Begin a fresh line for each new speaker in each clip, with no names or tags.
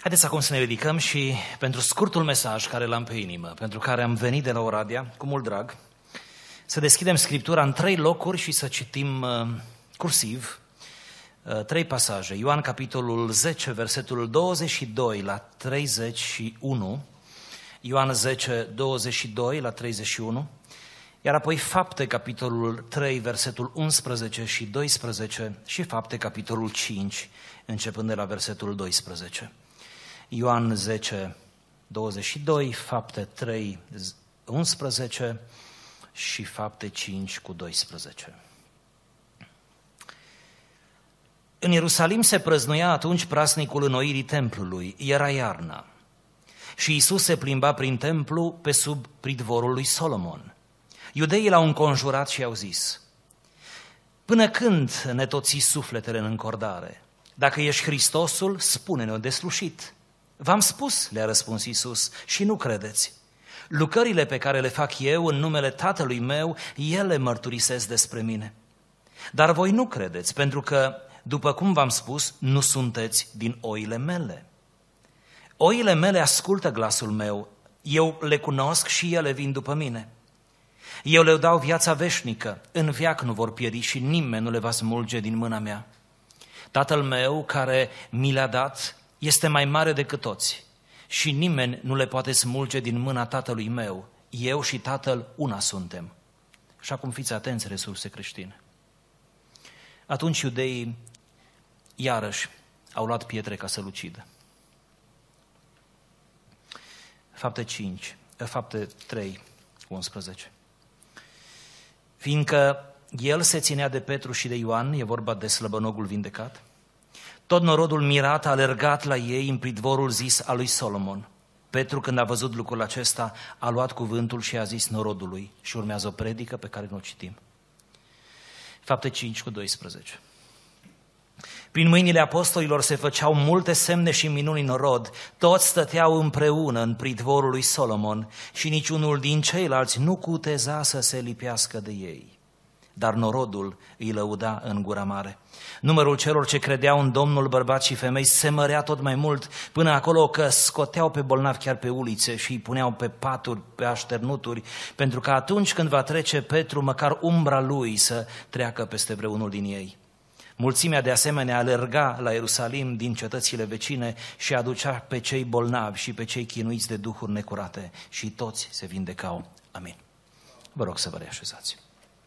Haideți acum să ne ridicăm și pentru scurtul mesaj care l-am pe inimă, pentru care am venit de la Oradea, cu mult drag, să deschidem Scriptura în 3 locuri și să citim cursiv 3 pasaje. Ioan, capitolul 10, versetul 22 la 31, Ioan 10, 22 la 31, iar apoi Fapte, capitolul 3, versetul 11 și 12 și Fapte, capitolul 5, începând de la versetul 12. Ioan 10, 22, Fapte 3, 11 și Fapte 5 cu 12. În Ierusalim se prăznuia atunci praznicul înnoirii templului, era iarna. Și Iisus se plimba prin templu pe sub pridvorul lui Solomon. Iudeii l-au înconjurat și i-au zis: până când ne tot ții sufletele în încordare? Dacă ești Hristosul, spune-ne-o deslușit. V-am spus, le-a răspuns Iisus, și nu credeți. Lucrările pe care le fac eu în numele Tatălui meu, ele mărturisesc despre mine. Dar voi nu credeți, pentru că, după cum v-am spus, nu sunteți din oile mele. Oile mele ascultă glasul meu, eu le cunosc și ele vin după mine. Eu le dau viața veșnică, în veac nu vor pieri și nimeni nu le va smulge din mâna mea. Tatăl meu, care mi le-a dat, este mai mare decât toți și nimeni nu le poate smulge din mâna Tatălui meu. Eu și Tatăl una suntem. Și acum fiți atenți, resurse creștine. Atunci iudeii iarăși au luat pietre ca să-l ucidă. Fapte 3, 11. Fiindcă el se ținea de Petru și de Ioan, e vorba de slăbănogul vindecat, tot norodul mirat a alergat la ei în pridvorul zis al lui Solomon. Petru, când a văzut lucrul acesta, a luat cuvântul și a zis norodului, și urmează o predică pe care nu o citim. Fapte 5 cu 12. Prin mâinile apostolilor se făceau multe semne și minuni în norod, toți stăteau împreună în pridvorul lui Solomon și niciunul din ceilalți nu cuteza să se lipească de ei. Dar norodul îi lăuda în gura mare. Numărul celor ce credeau în Domnul, bărbați și femei, se mărea tot mai mult, până acolo că scoteau pe bolnavi chiar pe ulițe și îi puneau pe paturi, pe așternuturi, pentru că atunci când va trece Petru, măcar umbra lui să treacă peste vreunul din ei. Mulțimea de asemenea alerga la Ierusalim din cetățile vecine și aducea pe cei bolnavi și pe cei chinuiți de duhuri necurate și toți se vindecau. Amin. Vă rog să vă reașezați.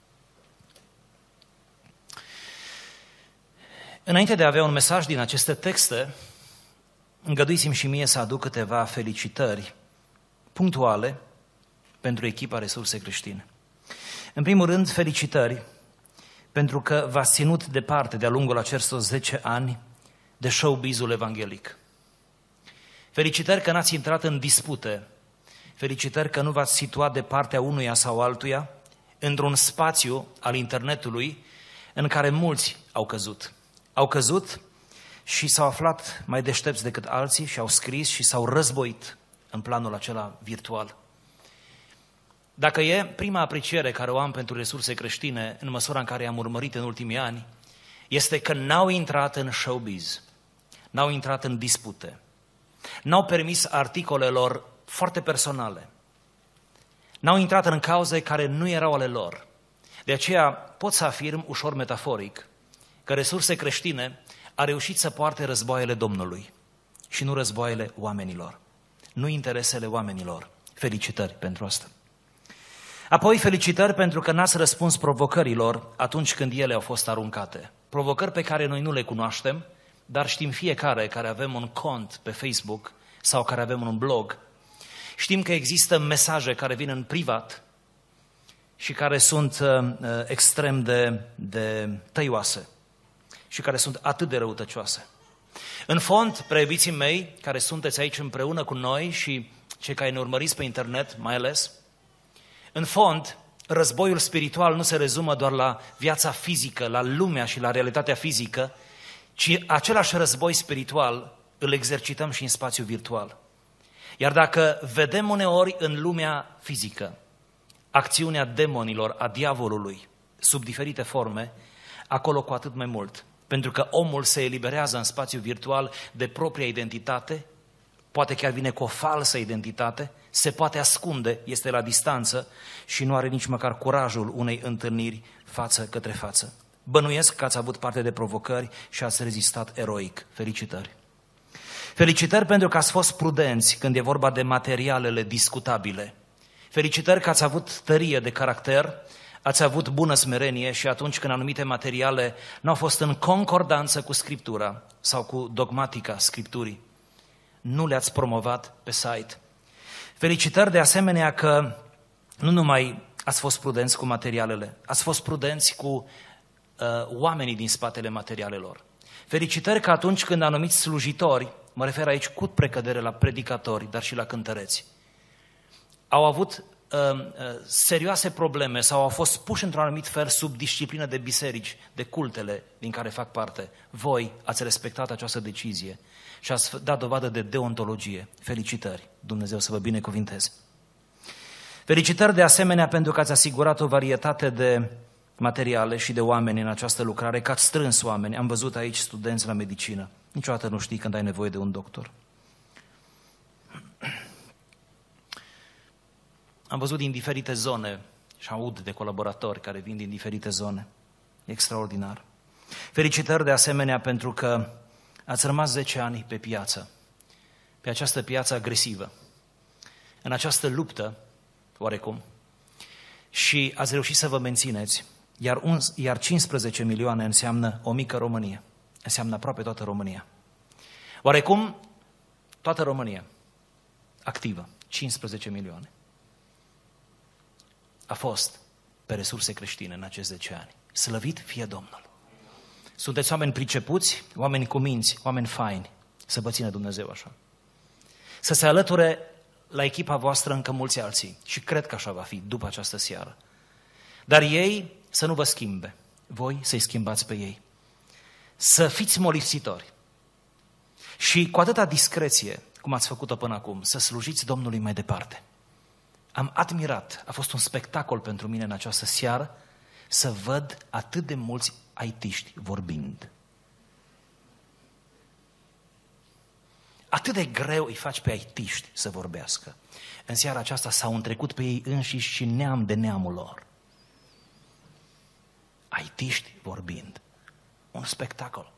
Înainte de a avea un mesaj din aceste texte, îngăduiți-mi și mie să aduc câteva felicitări punctuale pentru echipa Resurse Creștine. În primul rând, felicitări pentru că v-ați ținut departe de-a lungul acestor 10 ani de showbizul evanghelic. Felicitări că n-ați intrat în dispute, felicitări că nu v-ați situat de partea unuia sau altuia într-un spațiu al internetului în care mulți au căzut. Au căzut și s-au aflat mai deștepți decât alții și au scris și s-au războit în planul acela virtual. Dacă e prima apreciere care o am pentru Resurse Creștine, în măsura în care am urmărit în ultimii ani, este că n-au intrat în showbiz, n-au intrat în dispute, n-au permis articolelor foarte personale, n-au intrat în cauze care nu erau ale lor. De aceea pot să afirm ușor metaforic că Resurse Creștine a reușit să poarte războaiele Domnului și nu războaiele oamenilor, nu interesele oamenilor. Felicitări pentru asta. Apoi felicitări pentru că n-ați răspuns provocărilor atunci când ele au fost aruncate. Provocări pe care noi nu le cunoaștem, dar știm fiecare care avem un cont pe Facebook sau care avem un blog. Știm că există mesaje care vin în privat și care sunt extrem de tăioase și care sunt atât de răutăcioase. În fond, preiubiții mei, care sunteți aici împreună cu noi și cei care ne urmăriți pe internet mai ales, în fond, războiul spiritual nu se rezumă doar la viața fizică, la lumea și la realitatea fizică, ci același război spiritual îl exercităm și în spațiu virtual. Iar dacă vedem uneori în lumea fizică acțiunea demonilor, a diavolului, sub diferite forme, acolo cu atât mai mult. Pentru că omul se eliberează în spațiu virtual de propria identitate poate chiar vine cu o falsă identitate, se poate ascunde, este la distanță și nu are nici măcar curajul unei întâlniri față către față. Bănuiesc că ați avut parte de provocări și ați rezistat eroic. Felicitări! Felicitări pentru că ați fost prudenți când e vorba de materialele discutabile. Felicitări că ați avut tărie de caracter, ați avut bună smerenie și atunci când anumite materiale n-au fost în concordanță cu Scriptura sau cu dogmatica Scripturii, nu le-ați promovat pe site. Felicitări de asemenea că nu numai ați fost prudenți cu materialele, ați fost prudenți cu oamenii din spatele materialelor. Felicitări că atunci când anumiți slujitori, mă refer aici cu precădere la predicatori, dar și la cântăreți, au avut serioase probleme sau au fost puși într-un anumit fel sub disciplină de biserici, de cultele din care fac parte, voi ați respectat această decizie și ați dat dovadă de deontologie. Felicitări! Dumnezeu să vă binecuvinteze! Felicitări de asemenea pentru că ați asigurat o varietate de materiale și de oameni în această lucrare, că ați strâns oameni. Am văzut aici studenți la medicină. Niciodată nu știi când ai nevoie de un doctor. Am văzut din diferite zone și aud de colaboratori care vin din diferite zone. E extraordinar. Felicitări de asemenea pentru că ați rămas 10 ani pe piață, pe această piață agresivă, în această luptă, oarecum, și ați reușit să vă mențineți, iar 15 milioane înseamnă o mică Românie, înseamnă aproape toată România. Oarecum, toată România, activă, 15 milioane. A fost pe resurse creștine în acești 10 ani. Slăvit fie Domnul! Sunteți oameni pricepuți, oameni cu minți, oameni faini. Să vă țină Dumnezeu așa. Să se alăture la echipa voastră încă mulți alții. Și cred că așa va fi după această seară. Dar ei să nu vă schimbe. Voi să-i schimbați pe ei. Să fiți molipsitori. Și cu atâta discreție, cum ați făcut-o până acum, să slujiți Domnului mai departe. Am admirat, a fost un spectacol pentru mine în această seară, să văd atât de mulți IT-ști vorbind. Atât de greu îi faci pe IT-ști să vorbească. În seara aceasta s-au întrecut pe ei înșiși și neam de neamul lor. IT-ști vorbind. Un spectacol.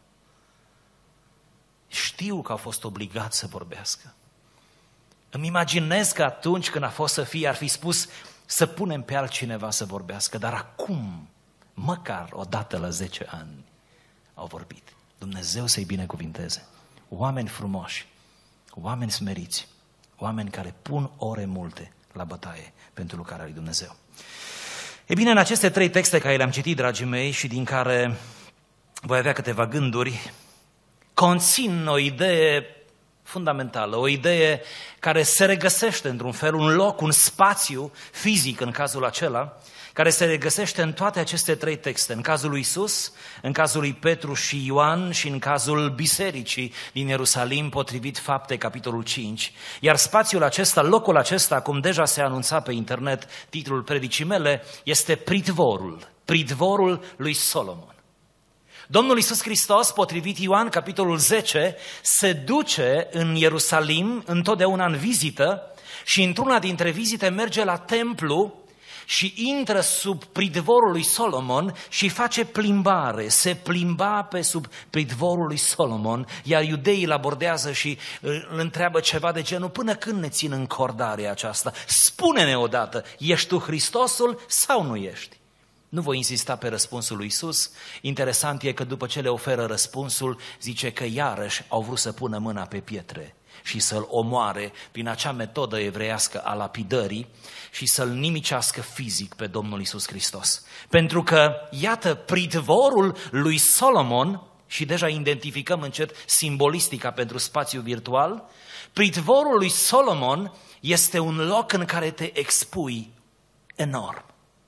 Știu că au fost obligați să vorbească. Îmi imaginez că atunci când a fost să fie, ar fi spus să punem pe altcineva să vorbească, dar acum, măcar o dată la 10 ani, au vorbit. Dumnezeu să-i binecuvinteze. Oameni frumoși, oameni smeriți, oameni care pun ore multe la bătaie pentru lucrarea lui Dumnezeu. E bine, în aceste 3 texte care le-am citit, dragii mei, și din care voi avea câteva gânduri, conțin o idee fundamentală, o idee care se regăsește într-un fel, un loc, un spațiu fizic în cazul acela, care se regăsește în toate aceste 3 texte, în cazul lui Iisus, în cazul lui Petru și Ioan și în cazul bisericii din Ierusalim, potrivit Fapte, capitolul 5. Iar spațiul acesta, locul acesta, cum deja se anunța pe internet, titlul predicii mele, este pridvorul lui Solomon. Domnul Iisus Hristos, potrivit Ioan, capitolul 10, se duce în Ierusalim întotdeauna în vizită și într-una dintre vizite merge la templu și intră sub pridvorul lui Solomon și face plimbare, se plimba pe sub pridvorul lui Solomon, iar iudeii îl abordează și îl întreabă ceva de genul: până când ne țin încordarea aceasta? Spune-ne odată, ești tu Hristosul sau nu ești? Nu voi insista pe răspunsul lui Iisus. Interesant e că după ce le oferă răspunsul, zice că iarăși au vrut să pună mâna pe pietre și să-l omoare prin acea metodă evreiască a lapidării și să-l nimicească fizic pe Domnul Iisus Hristos. Pentru că, iată, pridvorul lui Solomon, și deja identificăm încet simbolistica pentru spațiu virtual, pridvorul lui Solomon este un loc în care te expui enorm.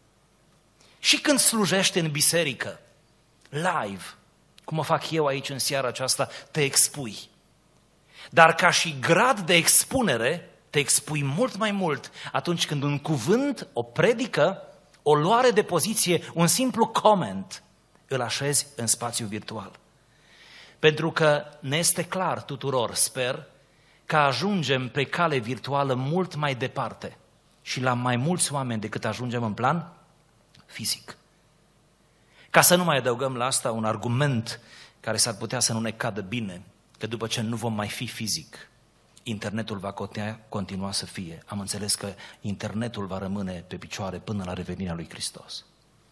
Și când slujești în biserică, live, cum o fac eu aici în seara aceasta, te expui. Dar ca și grad de expunere, te expui mult mai mult atunci când un cuvânt, o predică, o luare de poziție, un simplu comment, îl așezi în spațiu virtual. Pentru că ne este clar tuturor, sper, că ajungem pe cale virtuală mult mai departe și la mai mulți oameni decât ajungem în plan fizic. Ca să nu mai adăugăm la asta un argument care s-ar putea să nu ne cadă bine, că după ce nu vom mai fi fizic, internetul va continua să fie. Am înțeles că internetul va rămâne pe picioare până la revenirea lui Hristos.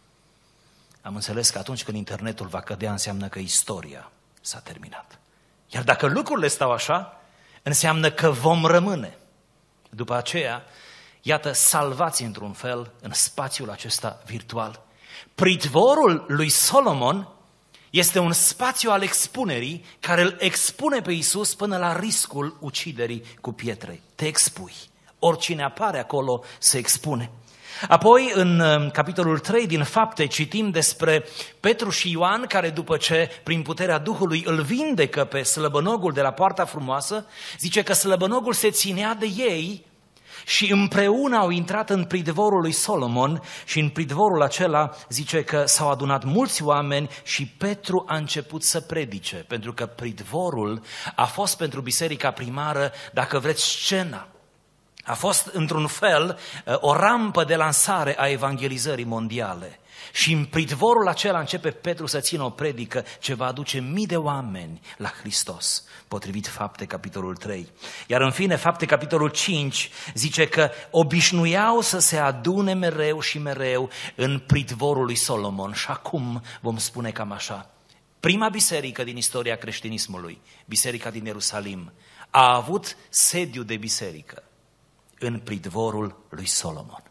Am înțeles că atunci când internetul va cădea, înseamnă că istoria s-a terminat. Iar dacă lucrurile stau așa, înseamnă că vom rămâne. După aceea, iată, salvați într-un fel în spațiul acesta virtual. Pritvorul lui Solomon este un spațiu al expunerii care îl expune pe Iisus până la riscul uciderii cu pietre. Te expui. Oricine apare acolo se expune. Apoi, în capitolul 3 din Fapte, citim despre Petru și Ioan, care după ce, prin puterea Duhului, îl vindecă pe slăbănogul de la Poarta Frumoasă, zice că slăbănogul se ținea de ei și împreună au intrat în pridvorul lui Solomon și în pridvorul acela zice că s-au adunat mulți oameni și Petru a început să predice, pentru că pridvorul a fost pentru biserica primară, dacă vreți, scena. A fost, într-un fel, o rampă de lansare a evangelizării mondiale. Și în pridvorul acela începe Petru să țină o predică ce va aduce mii de oameni la Hristos, potrivit Fapte, capitolul 3. Iar în fine, Fapte, capitolul 5, zice că obișnuiau să se adune mereu și mereu în pridvorul lui Solomon. Și acum vom spune cam așa. Prima biserică din istoria creștinismului, biserica din Ierusalim, a avut sediu de biserică în pridvorul lui Solomon.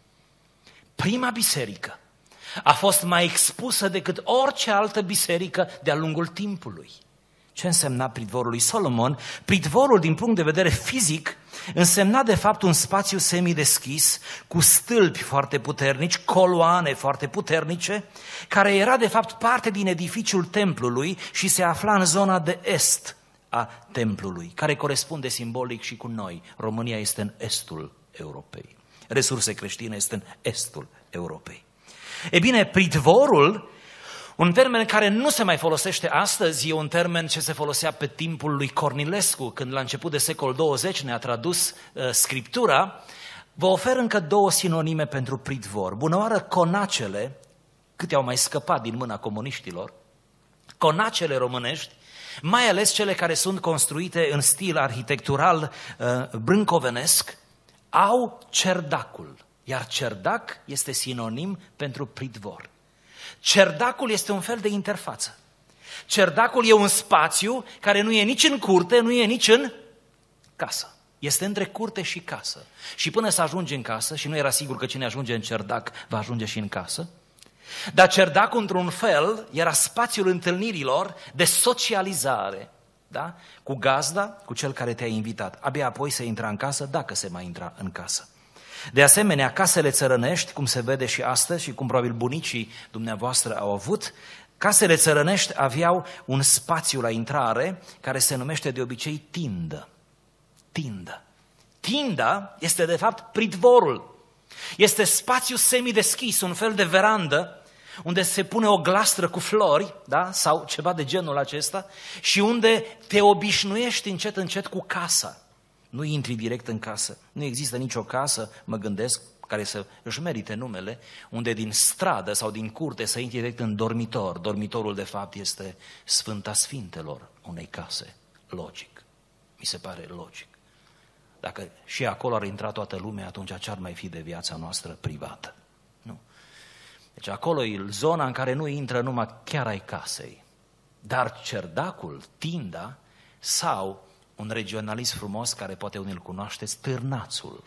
Prima biserică a fost mai expusă decât orice altă biserică de-a lungul timpului. Ce însemna pridvorul lui Solomon? Pridvorul, din punct de vedere fizic, însemna de fapt un spațiu semideschis, cu stâlpi foarte puternici, coloane foarte puternice, care era de fapt parte din edificiul templului și se afla în zona de est a templului, care corespunde simbolic și cu noi. România este în estul Europei. Resurse creștine este în estul Europei. E bine, pridvorul, un termen care nu se mai folosește astăzi, e un termen ce se folosea pe timpul lui Cornilescu, când la început de secol 20 ne-a tradus Scriptura. Vă ofer încă două sinonime pentru pridvor. Bunăoară, conacele, câte au mai scăpat din mâna comuniștilor, conacele românești, mai ales cele care sunt construite în stil arhitectural brâncovenesc, au cerdacul, iar cerdac este sinonim pentru pridvor. Cerdacul este un fel de interfață. Cerdacul e un spațiu care nu e nici în curte, nu e nici în casă. Este între curte și casă. Și până să ajungi în casă, și nu era sigur că cine ajunge în cerdac va ajunge și în casă, dar cerdacul, într-un fel, era spațiul întâlnirilor de socializare, da? Cu gazda, cu cel care te-a invitat. Abia apoi se intra în casă, dacă se mai intra în casă. De asemenea, casele țărănești, cum se vede și astăzi și cum probabil bunicii dumneavoastră au avut, casele țărănești aveau un spațiu la intrare care se numește de obicei tindă. Tindă. Tinda este de fapt pridvorul. Este spațiu semideschis, un fel de verandă, unde se pune o glastră cu flori, da? Sau ceva de genul acesta, și unde te obișnuiești încet, încet cu casa. Nu intri direct în casă. Nu există nicio casă, mă gândesc, care să își merite numele, unde din stradă sau din curte să intri direct în dormitor. Dormitorul, de fapt, este Sfânta Sfintelor unei case. Logic. Mi se pare logic. Dacă și acolo ar intra toată lumea, atunci ce ar mai fi de viața noastră privată? Nu. Deci acolo e zona în care nu intră numai chiar ai casei. Dar cerdacul, tinda sau un regionalist frumos care poate unii îl cunoașteți, târnațul.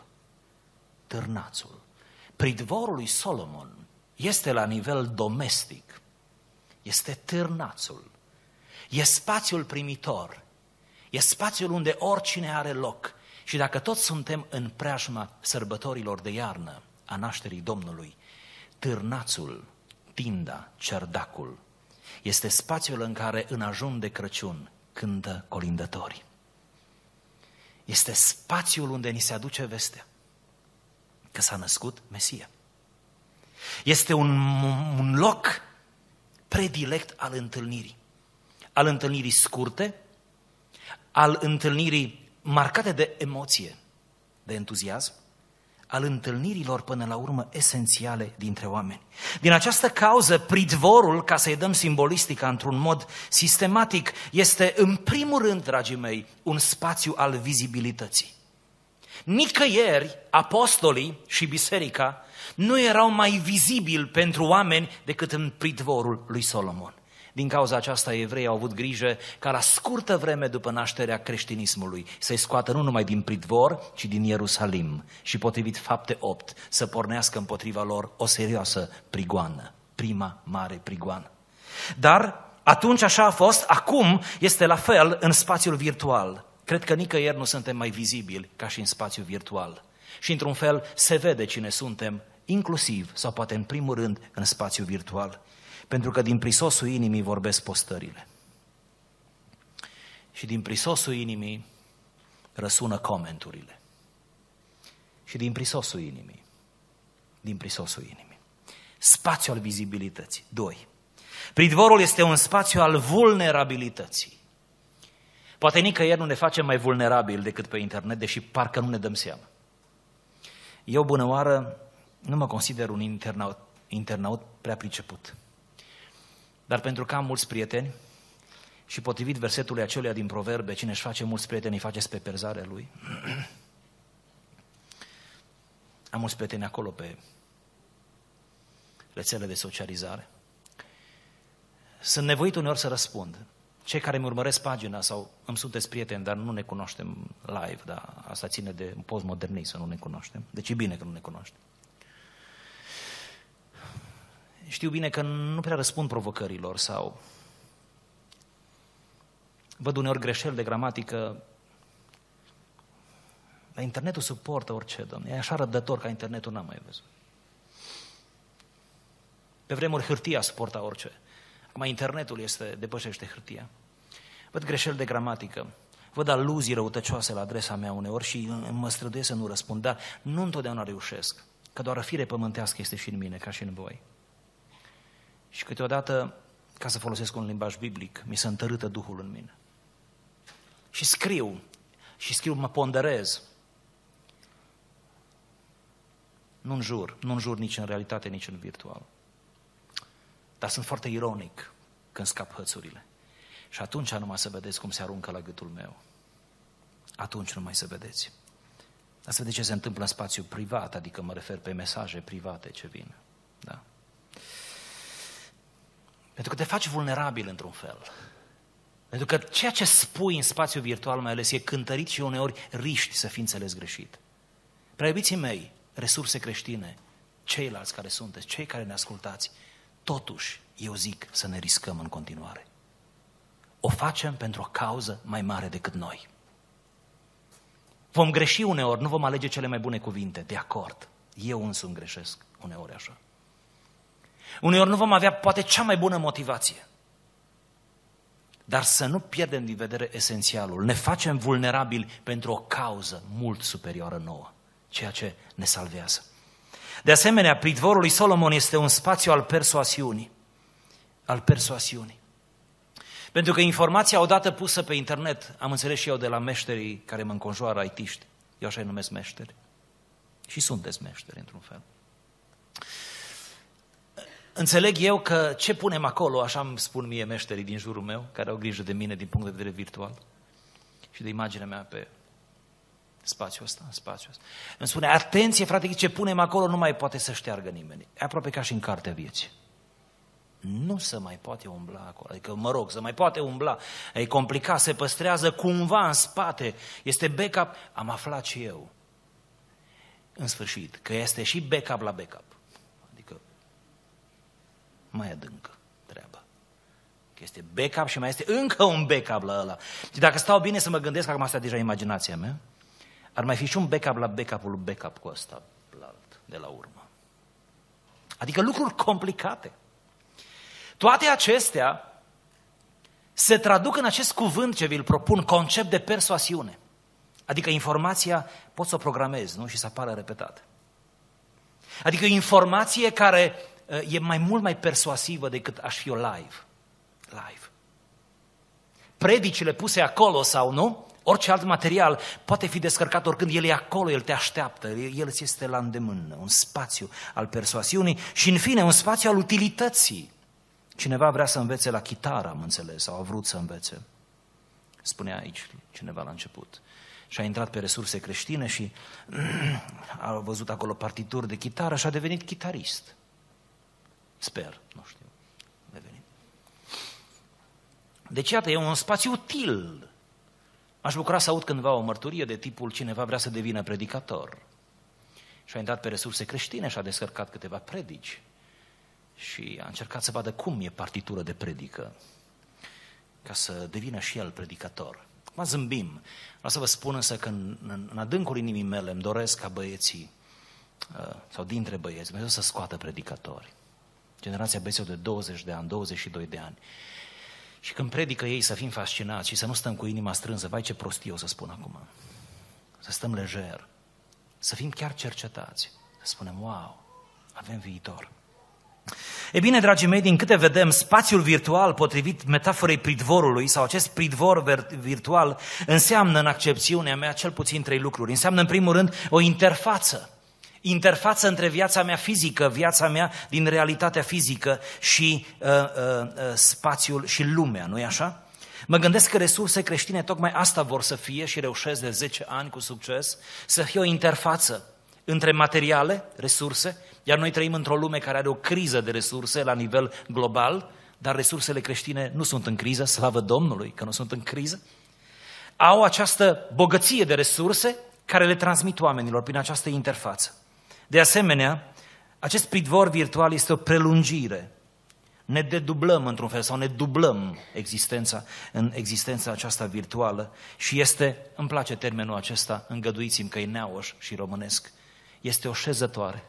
Târnațul. Pridvorul lui Solomon este la nivel domestic. Este târnațul. E spațiul primitor. E spațiul unde oricine are loc. Și dacă toți suntem în preajma sărbătorilor de iarnă a nașterii Domnului, târnațul, tinda, cerdacul, este spațiul în care în ajun de Crăciun cântă colindătorii. Este spațiul unde ni se aduce vestea că s-a născut Mesia. Este un loc predilect al întâlnirii. Al întâlnirii scurte, al întâlnirii marcate de emoție, de entuziasm, al întâlnirilor până la urmă esențiale dintre oameni. Din această cauză, pridvorul, ca să-i dăm simbolistica într-un mod sistematic, este în primul rând, dragii mei, un spațiu al vizibilității. Nicăieri, apostolii și biserica nu erau mai vizibili pentru oameni decât în pridvorul lui Solomon. Din cauza aceasta, evreii au avut grijă ca la scurtă vreme după nașterea creștinismului să-i scoată nu numai din pridvor, ci din Ierusalim și, potrivit Fapte 8, să pornească împotriva lor o serioasă prigoană, prima mare prigoană. Dar atunci așa a fost, acum este la fel în spațiul virtual. Cred că nicăieri nu suntem mai vizibili ca și în spațiul virtual. Și într-un fel se vede cine suntem, inclusiv, sau poate în primul rând, în spațiul virtual. Pentru că din prisosul inimii vorbesc postările. Și din prisosul inimii răsună comenturile. Și din prisosul inimii. Spațiul al vizibilității. 2. Pridvorul este un spațiu al vulnerabilității. Poate nicăieri nu ne facem mai vulnerabili decât pe internet, deși parcă nu ne dăm seama. Eu, bună oară, nu mă consider un internaut prea priceput. Dar pentru că am mulți prieteni și potrivit versetului acelea din Proverbe, cine își face mulți prieteni, îi face spre perzarea lui. Am mulți prieteni acolo pe rețele de socializare. Sunt nevoit uneori să răspund. Cei care îmi urmăresc pagina sau îmi sunteți prieteni, dar nu ne cunoaștem live, dar asta ține de postmodernism, să nu ne cunoaștem. Deci e bine că nu ne cunoaștem. Știu bine că nu prea răspund provocărilor sau văd uneori greșeli de gramatică. Dar internetul suportă orice, Doamne. E așa răbdător ca internetul n-am mai văzut. Pe vremuri hârtia suporta orice. Acum internetul depășește hârtia. Văd greșeli de gramatică, văd aluzii răutăcioase la adresa mea uneori și mă străduiesc să nu răspund, dar nu întotdeauna reușesc, că doar o fire pământească este și în mine, ca și în voi. Și câteodată, ca să folosesc un limbaj biblic, mi se întărâtă Duhul în mine. Și scriu, mă ponderez. Nu înjur nici în realitate, nici în virtual. Dar sunt foarte ironic când scap hățurile. Și atunci numai să vedeți cum se aruncă la gâtul meu. Atunci numai să vedeți. Dar să vedeți ce se întâmplă în spațiu privat, adică mă refer pe mesaje private ce vin. Da. Pentru că te faci vulnerabil într-un fel. Pentru că ceea ce spui în spațiu virtual mai ales e cântărit și uneori riști să fii înțeles greșit. Prea iubiții mei, resurse creștine, ceilalți care sunteți, cei care ne ascultați, totuși eu zic să ne riscăm în continuare. O facem pentru o cauză mai mare decât noi. Vom greși uneori, nu vom alege cele mai bune cuvinte, de acord. Eu însumi greșesc uneori așa. Uneori nu vom avea poate cea mai bună motivație. Dar să nu pierdem din vedere esențialul. Ne facem vulnerabili pentru o cauză mult superioară nouă, ceea ce ne salvează. De asemenea, pridvorul lui Solomon este un spațiu al persoasiunii. Pentru că informația odată pusă pe internet, am înțeles și eu de la meșterii care mă înconjoară, IT-ști, eu așa îi numesc meșteri. Și sunteți meșteri într-un fel. Înțeleg eu că ce punem acolo, așa îmi spun mie meșterii din jurul meu, care au grijă de mine din punct de vedere virtual și de imaginea mea pe spațiul ăsta. Îmi spune, atenție frate, ce punem acolo nu mai poate să șteargă nimeni. E aproape ca și în cartea vieții. Nu se mai poate umbla acolo, adică mă rog, se mai poate umbla, e complicat, se păstrează cumva în spate, este backup, am aflat și eu, în sfârșit, că este și backup la backup, adică mai adâncă treaba, că este backup și mai este încă un backup la ăla. Și dacă stau bine să mă gândesc, acum asta deja imaginația mea, ar mai fi și un backup la backup-ul backup cu ăsta de la urmă. Adică lucruri complicate. Toate acestea se traduc în acest cuvânt ce vi-l propun, concept de persoasiune. Adică informația poți să o programezi, nu? Și să apară repetat. Adică informație care e mult mai persuasivă decât aș fi o live. Predicile puse acolo sau nu, Orice alt material poate fi descărcat oricând, el e acolo, el te așteaptă, el îți este la îndemână, un spațiu al persoasiunii și, în fine, un spațiu al utilității. Cineva vrea să învețe la chitară, am înțeles, sau a vrut să învețe. Spunea aici cineva la început. Și a intrat pe resurse creștine și a văzut acolo partituri de chitară și a devenit chitarist. Sper, nu știu, a devenit. Deci, iată, e un spațiu util. Aș bucura să aud cândva o mărturie de tipul cineva vrea să devină predicator. Și a intrat pe resurse creștine și a descărcat câteva predici. Și a încercat să vadă cum e partitură de predică, ca să devină și el predicator. Acum zâmbim. Vreau să vă spun însă că în adâncul inimii mele îmi doresc ca băieții, sau dintre băieți, Dumnezeu să scoată predicatori. Generația băieților de 20 de ani, 22 de ani. Și când predică ei să fim fascinați și să nu stăm cu inima strânsă, vai ce prostie o să spun acum, să stăm lejer, să fim chiar cercetați, să spunem, wow, avem viitor. E bine, dragii mei, din câte vedem, spațiul virtual, potrivit metaforei pridvorului, sau acest pridvor virtual, înseamnă, în accepțiunea mea, cel puțin 3 lucruri. Înseamnă, în primul rând, o interfață între viața mea fizică, viața mea din realitatea fizică și spațiul și lumea, nu-i așa? Mă gândesc că resurse creștine tocmai asta vor să fie și reușesc de 10 ani cu succes, să fie o interfață între materiale, resurse, iar noi trăim într-o lume care are o criză de resurse la nivel global, dar resursele creștine nu sunt în criză, slavă Domnului că nu sunt în criză. Au această bogăție de resurse care le transmit oamenilor prin această interfață. De asemenea, acest pridvor virtual este o prelungire. Ne dedublăm într-un fel sau ne dublăm în existența aceasta virtuală și este, îmi place termenul acesta, îngăduiți-mi că e neauș și românesc, este o șezătoare.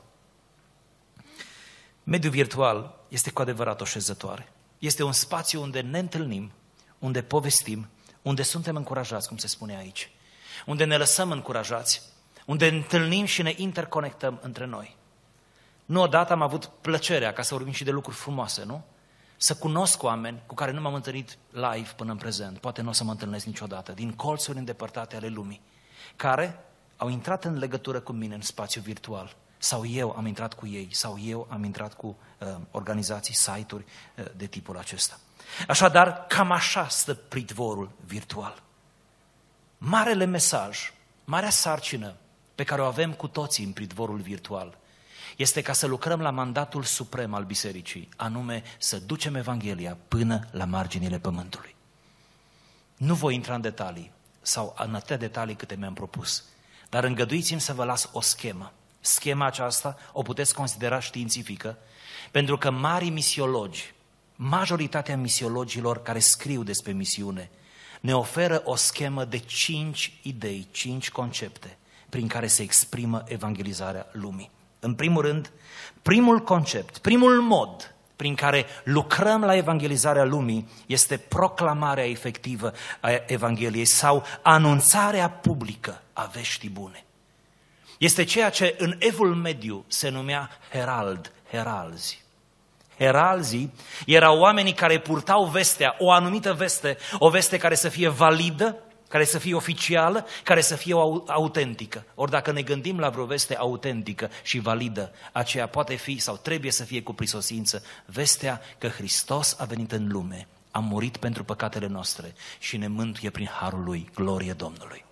Mediul virtual este cu adevărat o șezătoare. Este un spațiu unde ne întâlnim, unde povestim, unde suntem încurajați, cum se spune aici, unde ne lăsăm încurajați, unde întâlnim și ne interconectăm între noi. Nu odată am avut plăcerea, ca să vorbim și de lucruri frumoase, nu? Să cunosc oameni cu care nu m-am întâlnit live până în prezent, poate nu o să mă întâlnesc niciodată, din colțuri îndepărtate ale lumii, care au intrat în legătură cu mine în spațiu virtual. Sau eu am intrat cu ei, sau eu am intrat cu organizații, site-uri de tipul acesta. Așadar, cam așa stă pridvorul virtual. Marele mesaj, marea sarcină pe care o avem cu toții în pridvorul virtual este ca să lucrăm la mandatul suprem al bisericii, anume să ducem Evanghelia până la marginile pământului. Nu voi intra în detalii sau în atâtea detalii câte mi-am propus, dar îngăduiți-mi să vă las o schemă. Schema aceasta o puteți considera științifică, pentru că marii misiologi, majoritatea misiologilor care scriu despre misiune, ne oferă o schemă de 5 idei, 5 concepte prin care se exprimă evangelizarea lumii. În primul rând, primul concept, primul mod prin care lucrăm la evangelizarea lumii este proclamarea efectivă a Evangheliei sau anunțarea publică a veștii bune. Este ceea ce în Evul Mediu se numea heralzi. Heralzii erau oamenii care purtau vestea, o anumită veste, o veste care să fie validă, care să fie oficială, care să fie autentică. Ori dacă ne gândim la vreo veste autentică și validă, aceea poate fi sau trebuie să fie cu prisosință vestea că Hristos a venit în lume, a murit pentru păcatele noastre și ne mântuie prin harul Lui, glorie Domnului.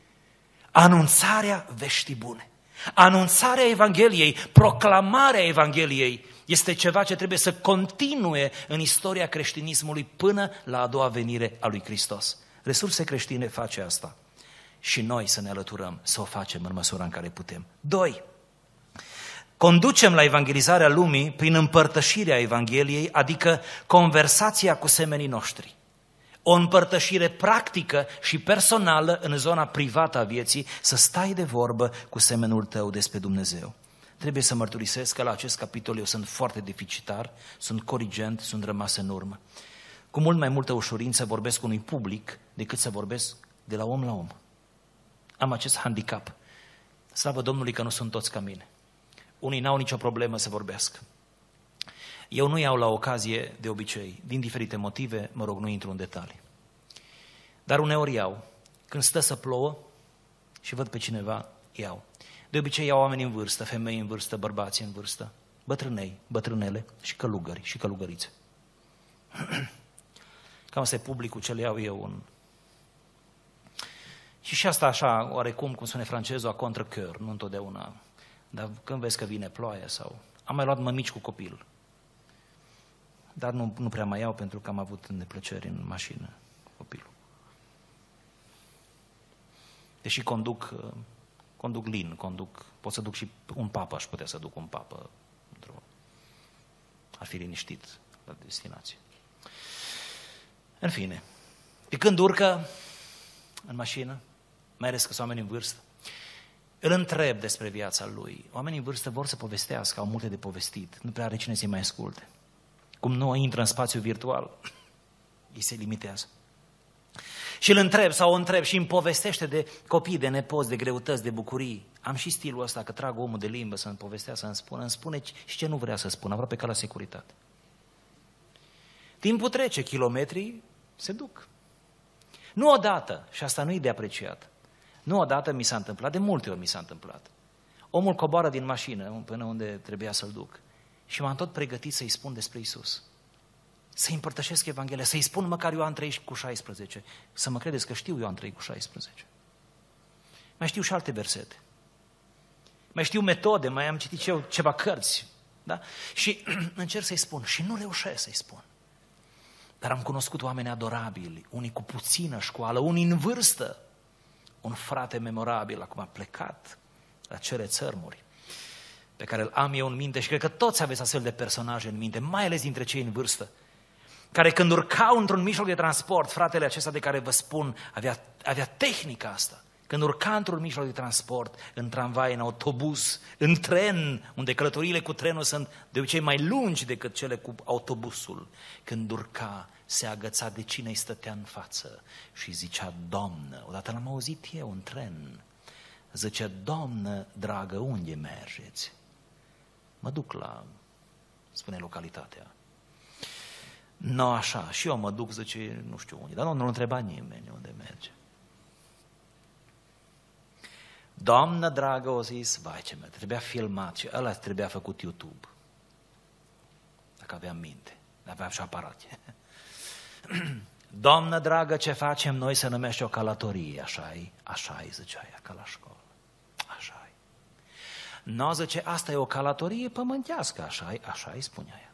Anunțarea veștii bune, anunțarea Evangheliei, proclamarea Evangheliei este ceva ce trebuie să continue în istoria creștinismului până la a doua venire a lui Hristos. Resurse creștine face asta și noi să ne alăturăm, să o facem în măsura în care putem. 2. Conducem la evangelizarea lumii prin împărtășirea Evangheliei, adică conversația cu semenii noștri. O împărtășire practică și personală în zona privată a vieții, să stai de vorbă cu semenul tău despre Dumnezeu. Trebuie să mărturisesc că la acest capitol eu sunt foarte deficitar, sunt corigent, sunt rămas în urmă. Cu mult mai multă ușurință vorbesc unui public decât să vorbesc de la om la om. Am acest handicap. Slavă Domnului că nu sunt toți ca mine. Unii n-au nicio problemă să vorbească. Eu nu iau la ocazie de obicei, din diferite motive, mă rog, nu intru în detalii. Dar uneori iau când stă să plouă și văd pe cineva, iau. De obicei iau oameni în vârstă, femei în vârstă, bărbați în vârstă, bătrânei, bătrânele și călugări și călugărițe. Cam asta e publicul ce le iau eu. Și asta așa, oarecum, cum spune francezul, a contre-cœur, nu întotdeauna. Dar când vezi că vine ploaia sau... Am mai luat mămici cu copil. Dar nu prea mai iau pentru că am avut neplăceri în mașină cu copilul. Deși conduc lin, pot să duc și un papă, aș putea să duc un papă ar fi liniștit la destinație. În fine, pe când urcă în mașină, mai ales că sunt oameni în vârstă, îl întreb despre viața lui. Oamenii în vârstă vor să povestească, au multe de povestit, nu prea are cine să-i mai asculte. Cum nu intră în spațiu virtual, îi se limitează. Și îl întreb sau o întreb și îmi povestește de copii, de nepoți, de greutăți, de bucurii. Am și stilul ăsta că trag omul de limbă să-mi povestească, îmi spune și ce nu vrea să spună, aproape ca la securitate. Timpul trece, kilometrii se duc. Nu odată, și asta nu e de apreciat, nu odată mi s-a întâmplat, de multe ori mi s-a întâmplat. Omul coboară din mașină până unde trebuia să-l duc și m-am tot pregătit să-i spun despre Iisus. Să-i împărtășesc Evanghelia, să-i spun măcar Ioan 3:16, să mă credeți că știu Ioan 3:16. Mai știu și alte versete. Mai știu metode, mai am citit eu ceva cărți. Da? Și încerc să-i spun și nu reușesc să-i spun. Dar am cunoscut oameni adorabili, unii cu puțină școală, unii în vârstă. Un frate memorabil, acum a plecat la cele țărmuri, pe care îl am eu în minte și cred că toți aveți astfel de personaje în minte, mai ales dintre cei în vârstă, care când urcau într-un mijloc de transport, fratele acesta de care vă spun, avea tehnica asta. Când urca într-un mijloc de transport, în tramvai, în autobuz, în tren, unde călătoriile cu trenul sunt de obicei mai lungi decât cele cu autobuzul, când urca, se agăța de cine îi stătea în față și zicea, Doamnă, odată l-am auzit eu în tren, zice, Doamnă, dragă, unde mergeți? Mă duc la, spune localitatea. Nu așa, și eu mă duc, zice, nu știu unde, dar nu întreba nimeni unde merge. Doamnă dragă, o zis, vai ce merge, trebuia filmat și ăla trebuia făcut YouTube. Dacă aveam minte, aveam și aparate. Doamnă dragă, ce facem noi se numește o călătorie, așa-i? Așa-i, zicea ea, ca la școală. Așa-i. Nu, zice, asta e o călătorie pământească, așa-i? Așa-i, spunea ea.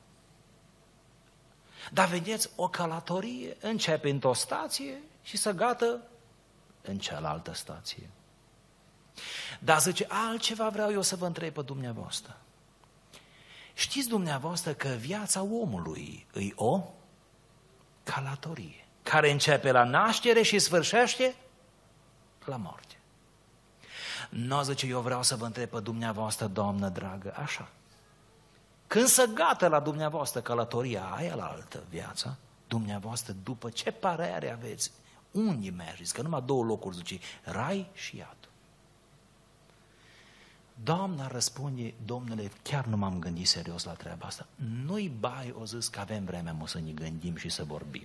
Dar vedeți, o călătorie începe într-o stație și se gata în cealaltă stație. Dar zice, altceva vreau eu să vă întreb pe dumneavoastră. Știți dumneavoastră că viața omului e o călătorie care începe la naștere și sfârșește la moarte. Nu, zice, eu vreau să vă întreb pe dumneavoastră, Doamnă dragă, așa. Când se gata la dumneavoastră călătoria aia la altă viață, dumneavoastră după ce părere aveți? Unde mergeți? Că numai două locuri, zice, rai și iad. Doamna răspunde, Domnule, chiar nu m-am gândit serios la treaba asta. Nu-i bai, o zis că avem vremea să ne gândim și să vorbim.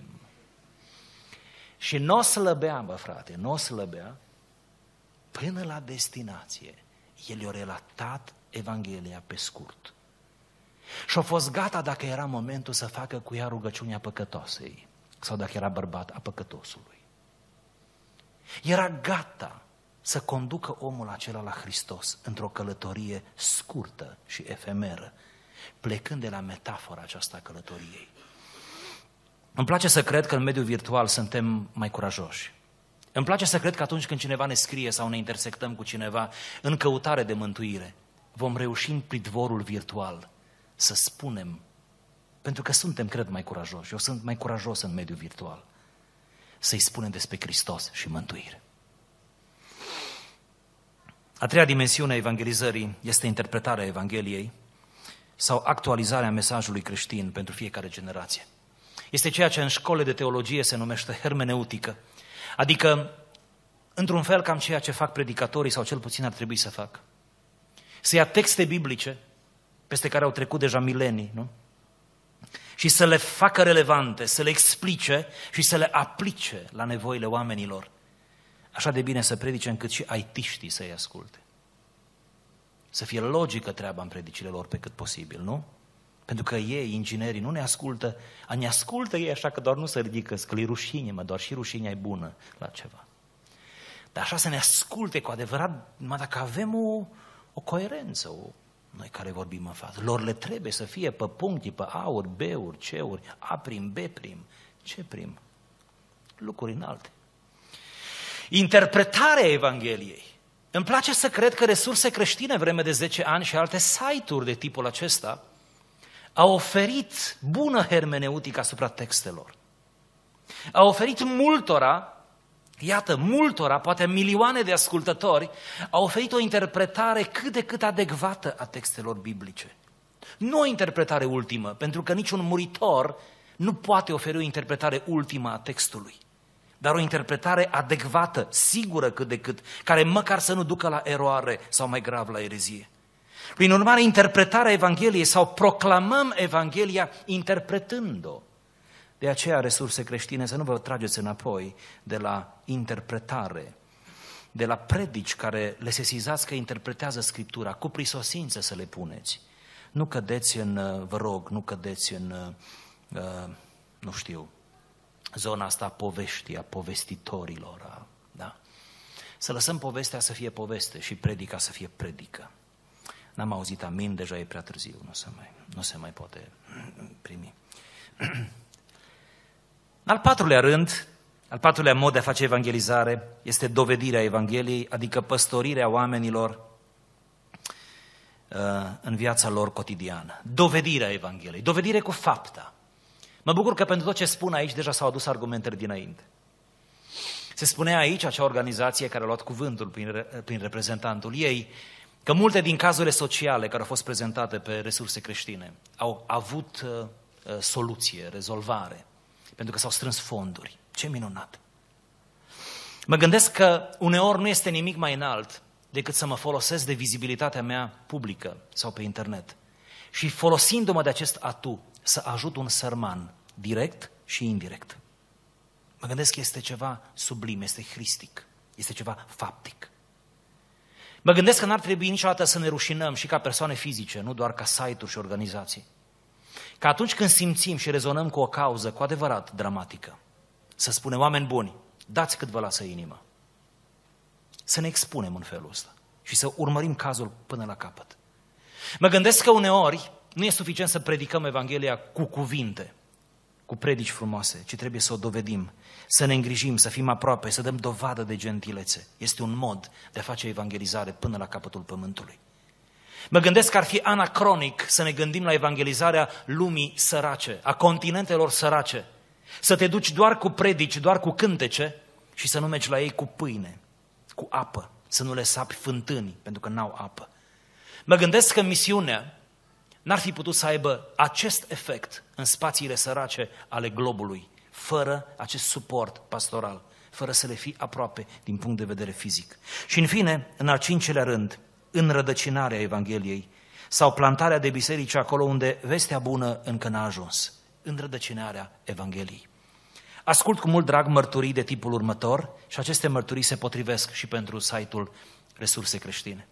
Și n-o slăbea, bă frate, n-o slăbea până la destinație. El i-a relatat Evanghelia pe scurt. Și a fost gata dacă era momentul să facă cu ea rugăciunea păcătosei sau dacă era bărbat a păcătosului. Era gata să conducă omul acela la Hristos într-o călătorie scurtă și efemeră, plecând de la metafora aceasta a călătoriei. Îmi place să cred că în mediul virtual suntem mai curajoși. Îmi place să cred că atunci când cineva ne scrie sau ne intersectăm cu cineva în căutare de mântuire, vom reuși în pridvorul virtual să spunem, pentru că suntem, cred, mai curajoși, eu sunt mai curajos în mediul virtual, să-i spunem despre Hristos și mântuire. A treia dimensiune a evangelizării este interpretarea Evangheliei sau actualizarea mesajului creștin pentru fiecare generație. Este ceea ce în școle de teologie se numește hermeneutică, adică, într-un fel, cam ceea ce fac predicatorii sau cel puțin ar trebui să fac. Să ia texte biblice, peste care au trecut deja milenii, nu? Și să le facă relevante, să le explice și să le aplice la nevoile oamenilor. așa de bine să predice încât și IT-știi să-i asculte. Să fie logică treaba în predicile lor pe cât posibil, nu? Pentru că ei, inginerii, nu ne ascultă, ne ascultă ei așa că doar nu se ridică, că le rușine, doar și rușinea e bună la ceva. Dar așa să ne asculte cu adevărat, numai dacă avem o coerență, noi care vorbim în față. Lor le trebuie să fie pe puncte, pe A-uri, B-uri, C-uri, A', B', C', lucruri înalte. Interpretarea Evangheliei. Îmi place să cred că Resurse Creștine, vreme de 10 ani și alte site-uri de tipul acesta, au oferit bună hermeneutică asupra textelor. Au oferit multora, poate milioane de ascultători, au oferit o interpretare cât de cât adecvată a textelor biblice. Nu o interpretare ultimă, pentru că niciun muritor nu poate oferi o interpretare ultimă a textului, dar o interpretare adecvată, sigură cât de cât, care măcar să nu ducă la eroare sau mai grav la erezie. Prin urmare, interpretarea Evangheliei sau proclamăm Evanghelia interpretând-o. De aceea, Resurse Creștine, să nu vă trageți înapoi de la interpretare, de la predici care le sesizați că interpretează Scriptura, cu prisosință să le puneți. Nu cădeți nu cădeți în, zona asta a poveștii, a povestitorilor. Da? Să lăsăm povestea să fie poveste și predica să fie predică. N-am auzit amin, deja e prea târziu, nu se mai poate primi. Al patrulea mod de a face evangelizare este dovedirea Evangheliei, adică păstorirea oamenilor în viața lor cotidiană. Dovedirea Evangheliei, dovedire cu fapta. Mă bucur că pentru tot ce spun aici deja s-au adus argumentele dinainte. Se spunea aici, acea organizație care a luat cuvântul prin reprezentantul ei, că multe din cazurile sociale care au fost prezentate pe Resurse Creștine au avut soluție, rezolvare, pentru că s-au strâns fonduri. Ce minunat! Mă gândesc că uneori nu este nimic mai înalt decât să mă folosesc de vizibilitatea mea publică sau pe internet și folosindu-mă de acest atu să ajut un sărman, direct și indirect. Mă gândesc că este ceva sublim, este hristic, este ceva faptic. Mă gândesc că n-ar trebui niciodată să ne rușinăm și ca persoane fizice, nu doar ca site-uri și organizații. Că atunci când simțim și rezonăm cu o cauză cu adevărat dramatică, să spunem, oameni buni, dați cât vă lasă inima. Să ne expunem în felul ăsta și să urmărim cazul până la capăt. Mă gândesc că uneori nu e suficient să predicăm Evanghelia cu cuvinte, cu predici frumoase, ci trebuie să o dovedim, să ne îngrijim, să fim aproape, să dăm dovadă de gentilețe. Este un mod de a face evangelizare până la capătul pământului. Mă gândesc că ar fi anacronic să ne gândim la evangelizarea lumii sărace, a continentelor sărace, să te duci doar cu predici, doar cu cântece și să nu mergi la ei cu pâine, cu apă, să nu le sapi fântâni, pentru că n-au apă. Mă gândesc că misiunea n-ar fi putut să aibă acest efect în spațiile sărace ale globului, fără acest suport pastoral, fără să le fii aproape din punct de vedere fizic. Și în fine, în al 5-lea rând, înrădăcinarea Evangheliei sau plantarea de biserici acolo unde vestea bună încă n-a ajuns. Înrădăcinarea Evangheliei. Ascult cu mult drag mărturii de tipul următor și aceste mărturii se potrivesc și pentru site-ul Resurse Creștine.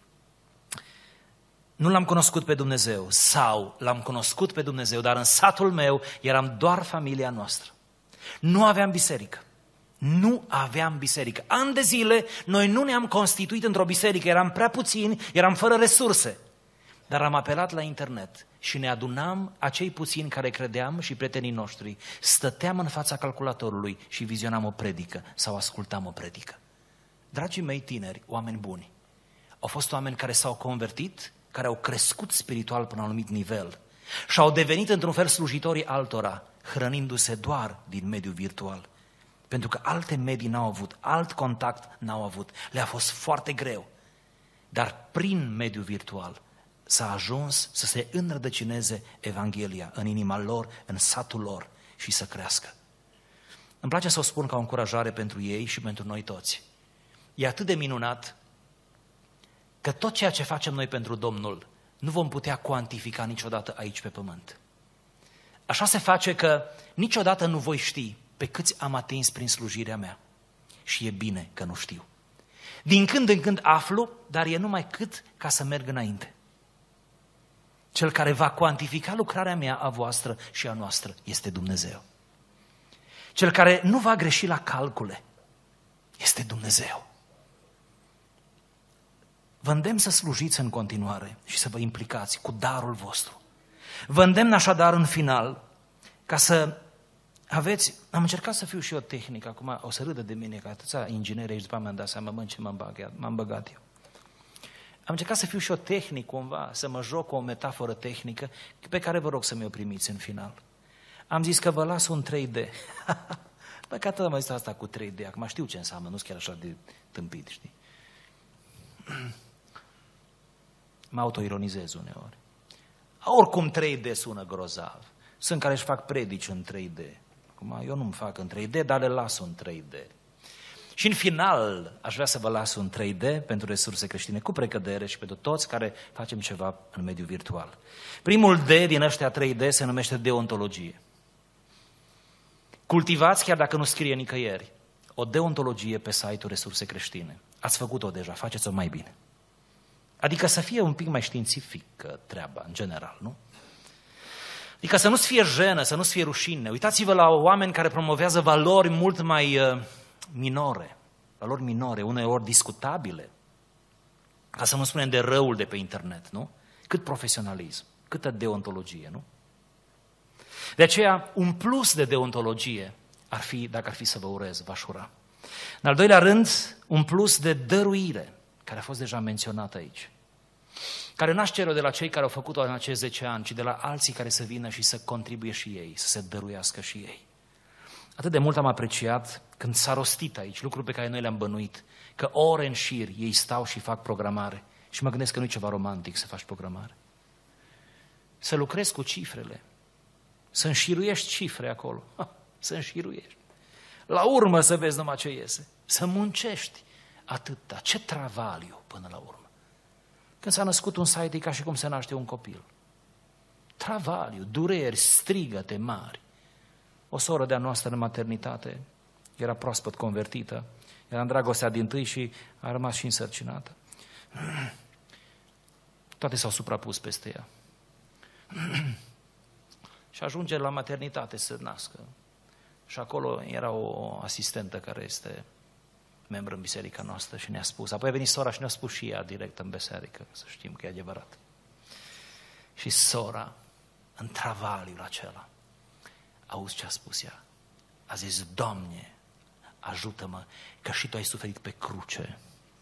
Nu l-am cunoscut pe Dumnezeu sau l-am cunoscut pe Dumnezeu, dar în satul meu eram doar familia noastră. Nu aveam biserică. Nu aveam biserică. Ani de zile noi nu ne-am constituit într-o biserică, eram prea puțini, eram fără resurse. Dar am apelat la internet și ne adunam acei puțini care credeam și prietenii noștri. Stăteam în fața calculatorului și vizionam o predică sau ascultam o predică. Dragii mei tineri, oameni buni, au fost oameni care s-au convertit, care au crescut spiritual până la un anumit nivel și au devenit într-un fel slujitorii altora, hrănindu-se doar din mediul virtual. Pentru că alte medii n-au avut, alt contact n-au avut, le-a fost foarte greu. Dar prin mediul virtual s-a ajuns să se înrădăcineze Evanghelia în inima lor, în satul lor și să crească. Îmi place să o spun ca o încurajare pentru ei și pentru noi toți. E atât de minunat că tot ceea ce facem noi pentru Domnul nu vom putea cuantifica niciodată aici pe pământ. Așa se face că niciodată nu voi ști pe câți am atins prin slujirea mea. Și e bine că nu știu. Din când în când aflu, dar e numai cât ca să merg înainte. Cel care va cuantifica lucrarea mea, a voastră și a noastră este Dumnezeu. Cel care nu va greși la calcule este Dumnezeu. Vă îndemn să slujiți în continuare și să vă implicați cu darul vostru. Vă îndemn așadar în final ca să aveți, am încercat să fiu și eu tehnic, acum o să râdă de mine că atâția ingineri aici, după mi-am dat seama, ce m-am băgat eu. Am încercat să fiu și eu tehnic cumva, să mă joc cu o metaforă tehnică pe care vă rog să mi-o primiți în final. Am zis că vă las un 3D. Bă, că atât am zis asta cu 3D, acum știu ce înseamnă, nu-s chiar așa de tâmpit, știi? Mă autoironizez uneori. Oricum 3D sună grozav. Sunt care își fac predici în 3D. Acum eu nu-mi fac în 3D, dar le las un 3D. Și în final aș vrea să vă las un 3D pentru Resurse Creștine, cu precădere și pentru toți care facem ceva în mediul virtual. Primul D din ăștia 3D se numește deontologie. Cultivați, chiar dacă nu scrie nicăieri, o deontologie pe site-ul Resurse Creștine. Ați făcut-o deja, faceți-o mai bine. Adică să fie un pic mai științifică treaba, în general, nu? Adică să nu-ți fie jenă, să nu-ți fie rușine. Uitați-vă la oameni care promovează valori mult mai minore, valori minore, uneori discutabile, ca să nu spunem de răul de pe internet, nu? Cât profesionalism, câtă deontologie, nu? De aceea, un plus de deontologie ar fi, dacă ar fi să vă urez, v-aș ura. În al doilea rând, un plus de dăruire, care a fost deja menționat aici, care n-aș cere de la cei care au făcut-o în acești 10 ani, ci de la alții care să vină și să contribuie și ei, să se dăruiască și ei. Atât de mult am apreciat când s-a rostit aici, lucruri pe care noi le-am bănuit, că ore în șir ei stau și fac programare. Și mă gândesc că nu e ceva romantic să faci programare. Să lucrezi cu cifrele, să înșiruiești cifre acolo, să înșiruiești. La urmă să vezi numai ce iese, să muncești atâta, ce travaliu până la urmă. Când s-a născut un site, e ca și cum se naște un copil. Travaliu, dureri, strigăte mari. O soră de-a noastră în maternitate era proaspăt convertită, era în dragostea dintâi și a rămas și însărcinată. Toate s-au suprapus peste ea. Și ajunge la maternitate să nască. Și acolo era o asistentă care este membru în biserica noastră și ne-a spus, apoi a venit sora și ne-a spus și ea direct în biserică, să știm că e adevărat. Și sora, în travaliul acela, auzi ce a spus ea? A zis, Doamne, ajută-mă, că și Tu ai suferit pe cruce,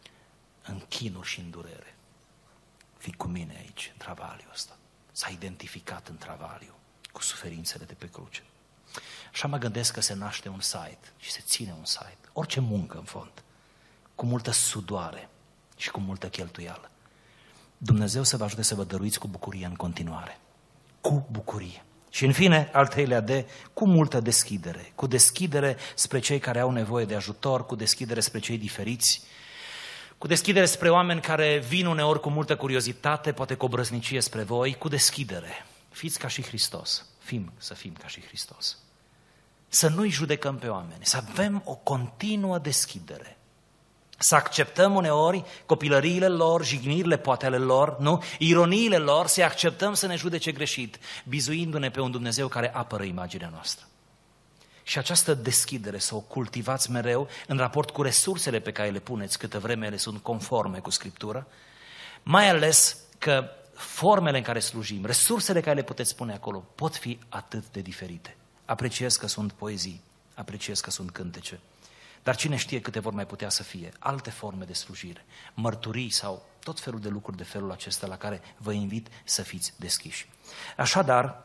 în chinuri și în durere. Fii cu mine aici, în travaliul ăsta. S-a identificat în travaliu cu suferințele de pe cruce. Așa mă gândesc că se naște un site și se ține un site, orice muncă în fond, cu multă sudoare și cu multă cheltuială. Dumnezeu să vă ajute să vă dăruiți cu bucurie în continuare. Cu bucurie. Și în fine, al treilea D, cu multă deschidere. Cu deschidere spre cei care au nevoie de ajutor, cu deschidere spre cei diferiți, cu deschidere spre oameni care vin uneori cu multă curiozitate, poate cu obrăznicie spre voi, cu deschidere. Fiți ca și Hristos. Să fim ca și Hristos. Să nu-i judecăm pe oameni, să avem o continuă deschidere. Să acceptăm uneori copilăriile lor, jignirile poate ale lor, nu? Ironiile lor, să acceptăm să ne judece greșit, bizuindu-ne pe un Dumnezeu care apără imaginea noastră. Și această deschidere să o cultivați mereu în raport cu resursele pe care le puneți câtă vreme ele sunt conforme cu Scriptura, mai ales că formele în care slujim, resursele care le puteți pune acolo pot fi atât de diferite. Apreciez că sunt poezii, apreciez că sunt cântece, dar cine știe câte vor mai putea să fie alte forme de slujire, mărturii sau tot felul de lucruri de felul acesta la care vă invit să fiți deschiși. Așadar,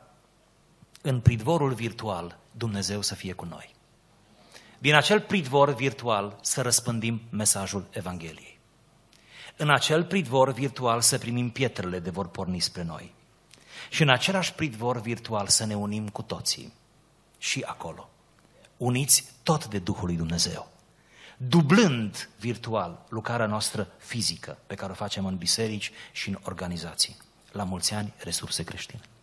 în pridvorul virtual, Dumnezeu să fie cu noi. Din acel pridvor virtual să răspândim mesajul Evangheliei. În acel pridvor virtual să primim pietrele de vor porni spre noi. Și în același pridvor virtual să ne unim cu toții. Și acolo, uniți tot de Duhul lui Dumnezeu, dublând virtual lucrarea noastră fizică pe care o facem în biserici și în organizații. La mulți ani, Resurse Creștine!